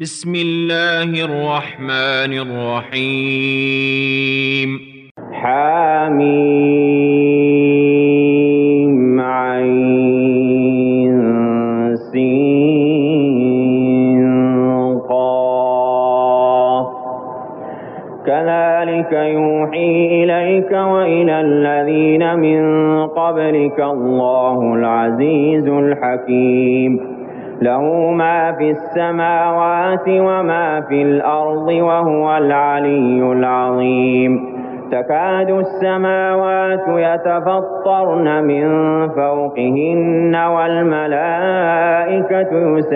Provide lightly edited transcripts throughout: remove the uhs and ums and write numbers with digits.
بسم الله الرحمن الرحيم حميم عين سين قاف كذلك يوحي إليك وإلى الذين من قبلك الله العزيز الحكيم له ما في السماوات وما في الأرض وهو العلي العظيم تكاد السماوات يتفطرن من فوقهن والملائكة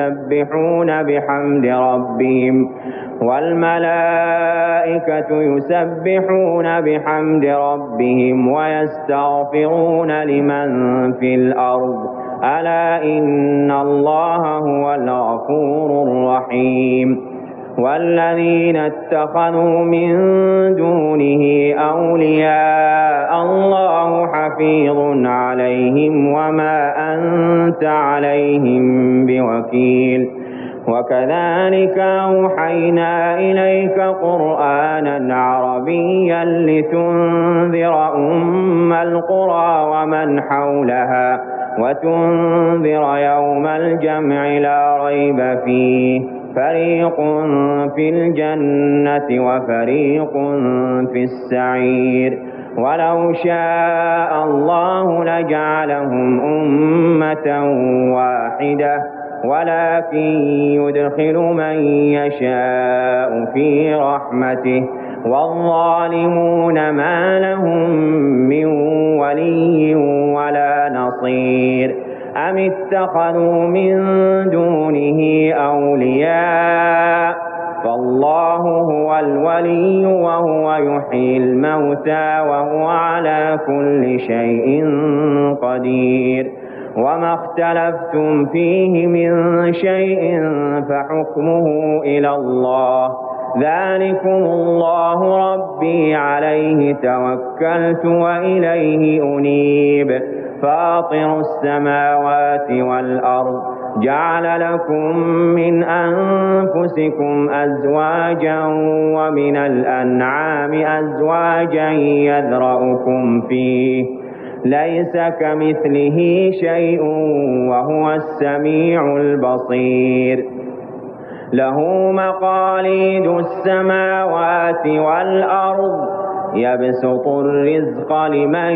يسبحون بحمد ربهم ويستغفرون لمن في الأرض ألا إن الله هو الغفور الرحيم والذين اتخذوا من دونه أولياء الله حفيظ عليهم وما أنت عليهم بوكيل وكذلك أوحينا إليك قرآنا عربيا لتنذر أم القرى ومن حولها وتنذر يوم الجمع لا ريب فيه فريق في الجنة وفريق في السعير ولو شاء الله لجعلهم أمة واحدة ولكن يدخل من يشاء في رحمته والظالمون ما لهم من ولي ولا نصير أم اتخذوا من دونه أولياء فالله هو الولي وهو يحيي الموتى وهو على كل شيء قدير وما اختلفتم فيه من شيء فحكمه إلى الله ذلكم الله ربي عليه توكلت وإليه أنيب فاطر السماوات والأرض جعل لكم من أنفسكم أزواجا ومن الأنعام أزواجا يذرأكم فيه ليس كمثله شيء وهو السميع البصير له مقاليد السماوات والأرض يبسط الرزق لمن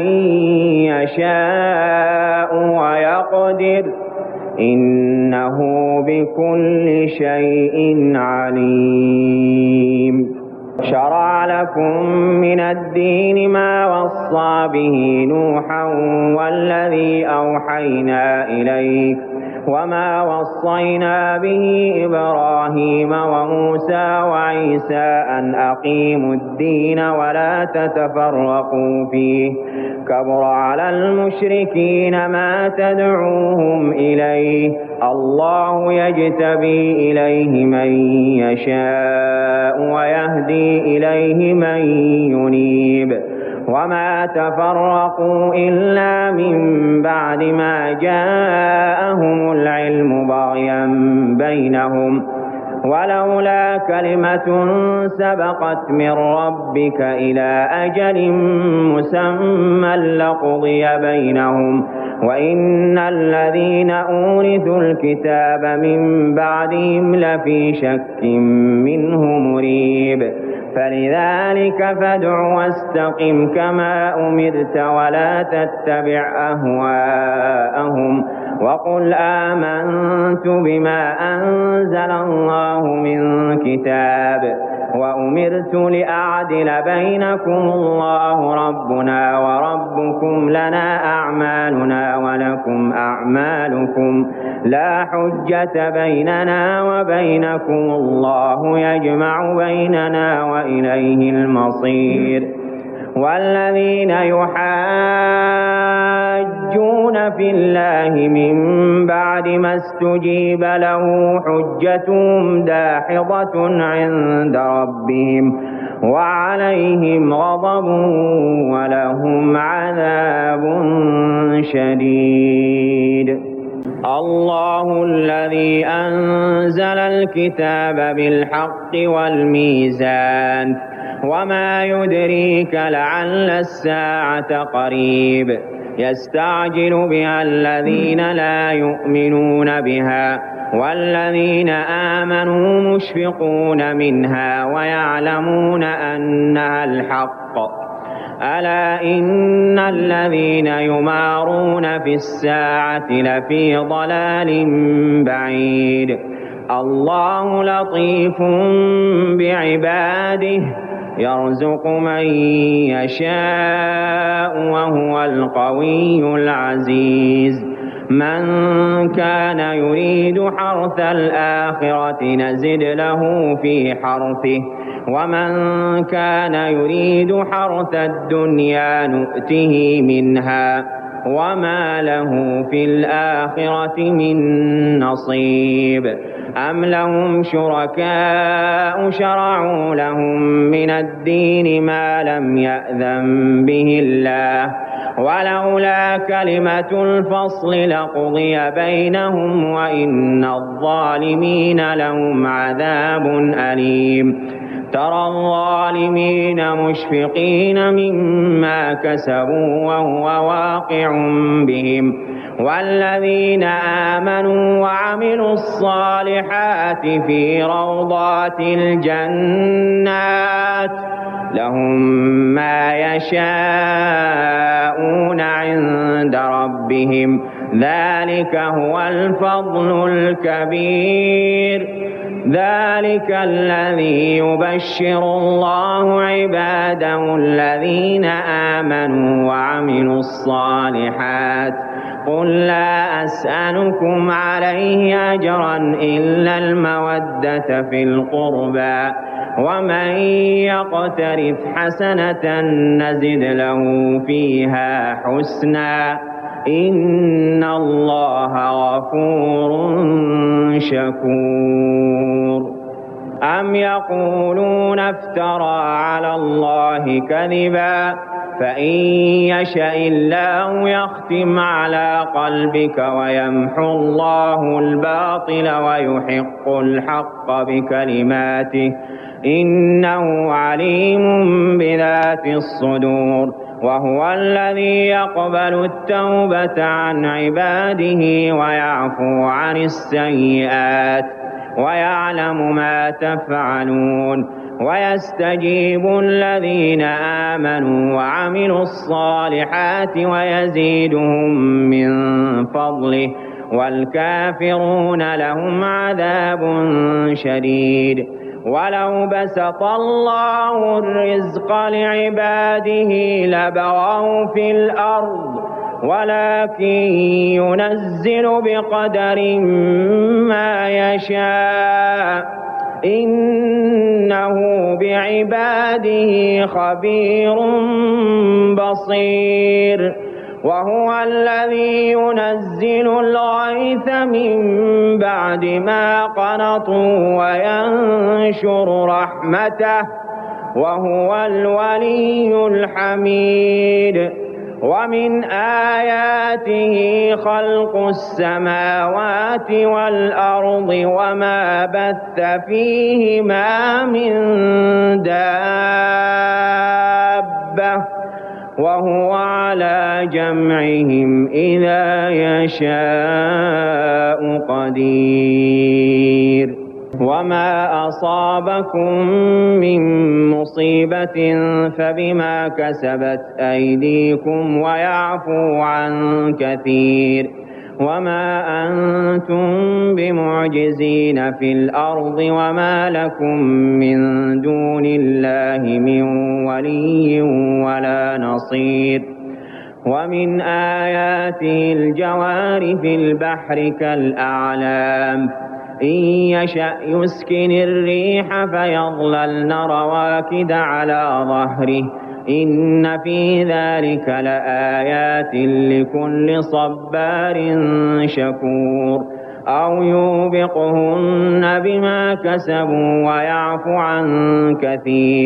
يشاء ويقدر إنه بكل شيء عليم شرع لكم من الدين ما وصى به نوحا والذي أوحينا إليك وما وصينا به إبراهيم وموسى وعيسى أن أقيموا الدين ولا تتفرقوا فيه كبر على المشركين ما تدعوهم إليه الله يجتبي إليه من يشاء ويهدي إليه من ينيب وما تفرقوا إلا من بعد ما جاءهم العلم بغيا بينهم ولولا كلمة سبقت من ربك إلى أجل مسمى لقضي بينهم وإن الذين أورثوا الكتاب من بعدهم لفي شك منه مريب فلذلك فادع واستقم كما أمرت ولا تتبع أهواءهم وقل آمنت بما أنزل الله من كتاب وأمرت لأعدل بينكم الله ربنا وربكم لنا أعمالنا ولكم أعمالكم لا حجة بيننا وبينكم الله يجمع بيننا وإليه المصير والذين يحاجون في الله من بعد ما استجيب له حجتهم داحضة عند ربهم وعليهم غضب ولهم عذاب شديد الله الذي أنزل الكتاب بالحق والميزان وما يدريك لعل الساعة قريب يستعجل بها الذين لا يؤمنون بها والذين آمنوا مشفقون منها ويعلمون أنها الحق ألا إن الذين يمارون في الساعة لفي ضلال بعيد الله لطيف بعباده يرزق من يشاء وهو القوي العزيز من كان يريد حرث الآخرة نزد له في حرثه ومن كان يريد حرث الدنيا نؤته منها وما له في الآخرة من نصيب أم لهم شركاء شرعوا لهم من الدين ما لم يأذن به الله ولولا كلمة الفصل لقضي بينهم وإن الظالمين لهم عذاب أليم ترى الظالمين مشفقين مما كسبوا وهو واقع بهم والذين آمنوا وعملوا الصالحات في روضات الجنات لهم ما يشاءون عند ربهم ذلك هو الفضل الكبير ذلك الذي يبشر الله عباده الذين آمنوا وعملوا الصالحات قل لا أسألكم عليه أجرا إلا المودة في القربى ومن يقترف حسنة نزد له فيها حسنا إن الله غفور شكور أم يقولون افترى على الله كذبا فإن يشأ الله يختم على قلبك ويمحو الله الباطل ويحق الحق بكلماته إنه عليم بذات الصدور وهو الذي يقبل التوبة عن عباده ويعفو عن السيئات ويعلم ما تفعلون ويستجيب الذين آمنوا وعملوا الصالحات ويزيدهم من فضله والكافرون لهم عذاب شديد ولو بسط الله الرزق لعباده لبغوا في الأرض ولكن ينزل بقدر ما يشاء إنه بعباده خبير بصير وهو الذي ينزل الغيث من بعد ما قنطوا وينشر رحمته وهو الولي الحميد ومن آياته خلق السماوات والأرض وما بث فيهما من دابة وهو على جمعهم إذا يشاء قدير وما أصابكم من مصيبة فبما كسبت أيديكم ويعفو عن كثير وما أنتم بمعجزين في الأرض وما لكم من دون الله من ولي ولا نصير ومن آياته الجوار في البحر كالأعلام إن يشأ يسكن الريح فيظللن رواكد على ظهره إن في ذلك لآيات لكل صبار شكور أو يوبقهن بما كسبوا ويعفو عن كثير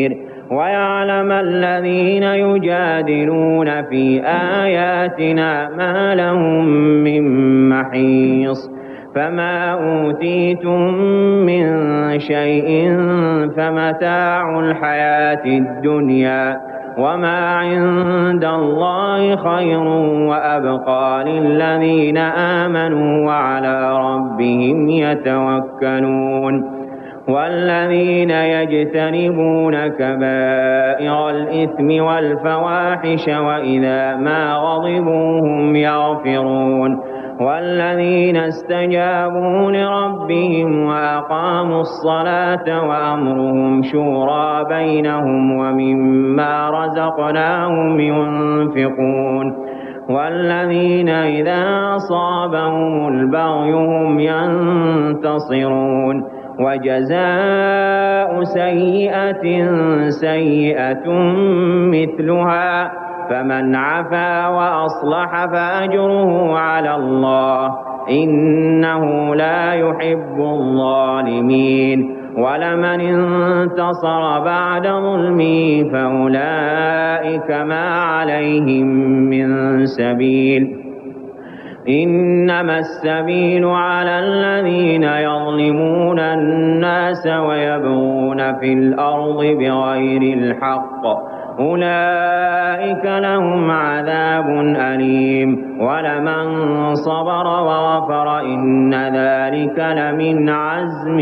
ويعلم الذين يجادلون في آياتنا ما لهم من محيص فما أوتيتم من شيء فمتاع الحياة الدنيا وما عند الله خير وأبقى للذين آمنوا وعلى ربهم يتوكلون والذين يجتنبون كبائر الإثم والفواحش وإذا ما غضبوا هم يغفرون والذين استجابوا لربهم وأقاموا الصلاة وأمرهم شورى بينهم ومما رزقناهم ينفقون والذين إذا أصابهم البغي هم ينتصرون وجزاء سيئة سيئة مثلها فمن عفا وأصلح فأجره على الله إنه لا يحب الظالمين ولمن انتصر بعد ظلمه فأولئك ما عليهم من سبيل إنما السبيل على الذين يظلمون الناس ويبغون في الأرض بغير الحق أولئك لهم عذاب أليم ولمن صبر وغفر إن ذلك لمن عزم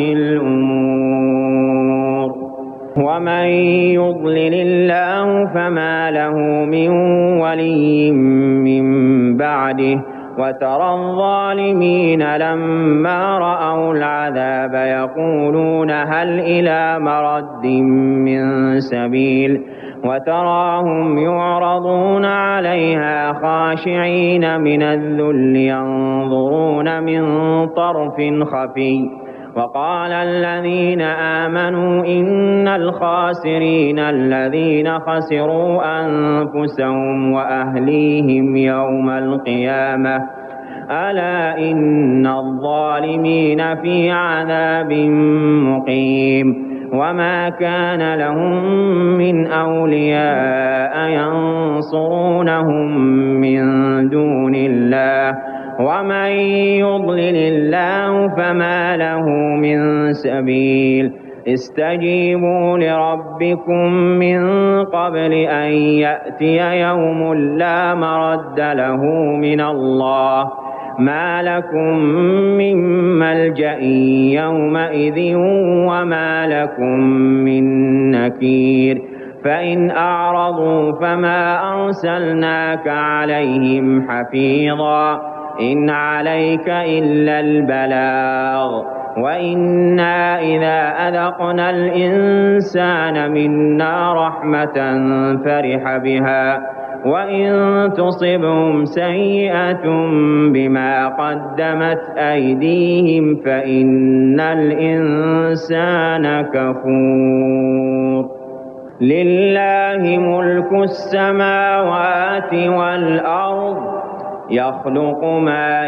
الأمور ومن يضلل الله فما له من ولي من بعده وترى الظالمين لما رأوا العذاب يقولون هل إلى مرد من سبيل وتراهم يعرضون عليها خاشعين من الذل ينظرون من طرف خفي وقال الذين آمنوا إن الخاسرين الذين خسروا أنفسهم وأهليهم يوم القيامة ألا إن الظالمين في عذاب مقيم وما كان لهم من أولياء ينصرونهم من دون الله ومن يضلل الله فما له من سبيل استجيبوا لربكم من قبل أن يأتي يوم لا مرد له من الله ما لكم من ملجأ يومئذ وما لكم من نكير فإن أعرضوا فما أرسلناك عليهم حفيظا إن عليك إلا البلاغ وإنا إذا أذقنا الإنسان منا رحمة فرح بها وإن تصبهم سيئة بما قدمت أيديهم فإن الإنسان كفور لله ملك السماوات والأرض يخلق ما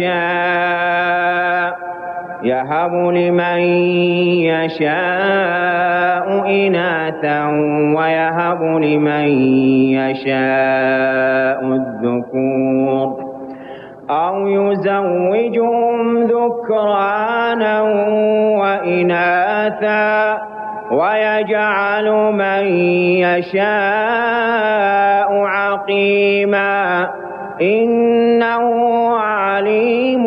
يشاء يهب لمن يشاء إناثا ويهب لمن يشاء الذكور أو يزوجهم ذكرانا وإناثا ويجعل من يشاء عقيما إنه عليم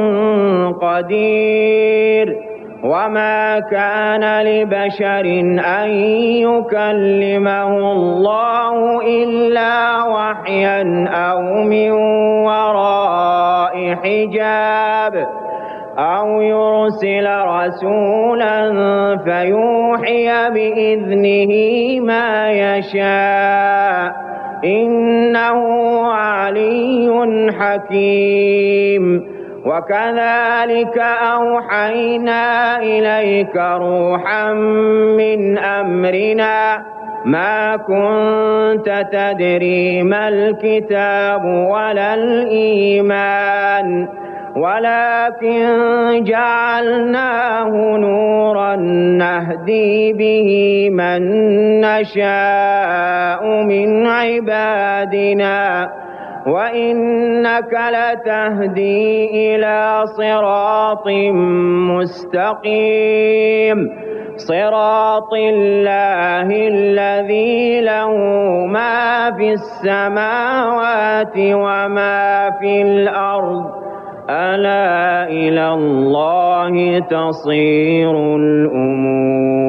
قدير وما كان لبشر أن يكلمه الله إلا وحيا أو من وراء حجاب أو يرسل رسولا فيوحي بإذنه ما يشاء إنه علي حكيم وكذلك أوحينا إليك روحا من أمرنا ما كنت تدري ما الكتاب ولا الإيمان ولكن جعلناه نورا نهدي به من نشاء من عبادنا وإنك لتهدي إلى صراط مستقيم صراط الله الذي له ما في السماوات وما في الأرض ألا إلى الله تصير الأمور.